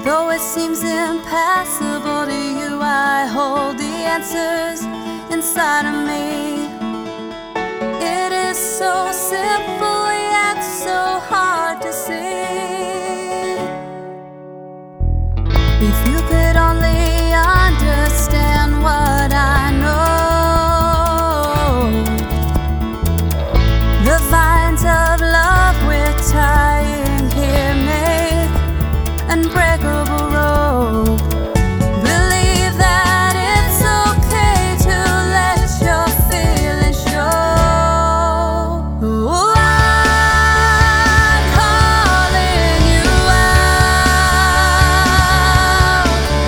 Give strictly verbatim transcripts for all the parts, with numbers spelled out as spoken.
Though it seems impassable to you, I hold the answers inside of me. It is so simple yet so hard to see. If you could only understand what I know, the vines of love we're tying here make unbreakable rope. Believe that it's okay to let your feelings show. Oh, I'm calling you out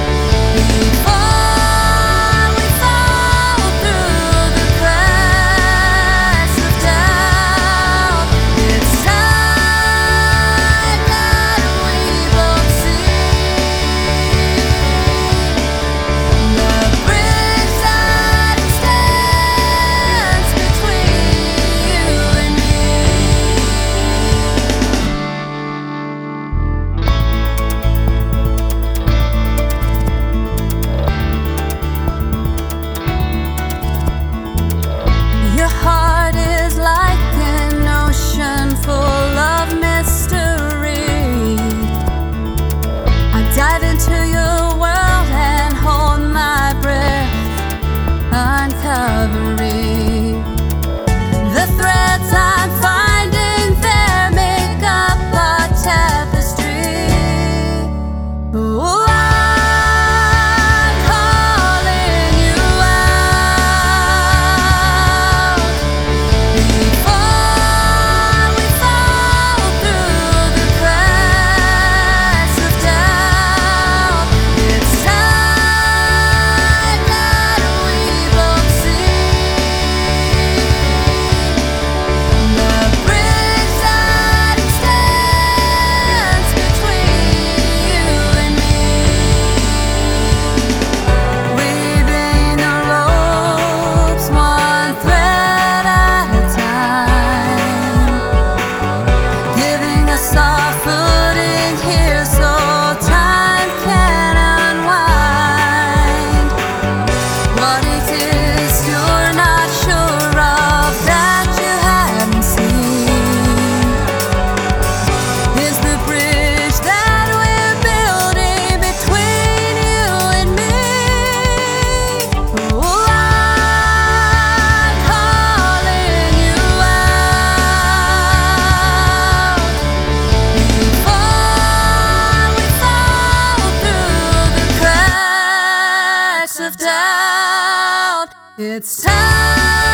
before we fall through the cracks of doubt. It's time that we both see the bridge that stands between you and me. Your heart is like an ocean full of mystery. I dive into your world and hold my breath, uncovering the threads I'm finding there make up our tapestry. Oh, I'm calling you out before we fall through the cracks of doubt. It's time that we both see the bridge that stands between you and me. Weaving the ropes one thread at a time, giving us our footing here so time can unwind. What it is you're not sure of that you haven't seen is the bridge that we're building between you and me. Oh, I'm calling you out before we fall through the cracks of doubt. It's time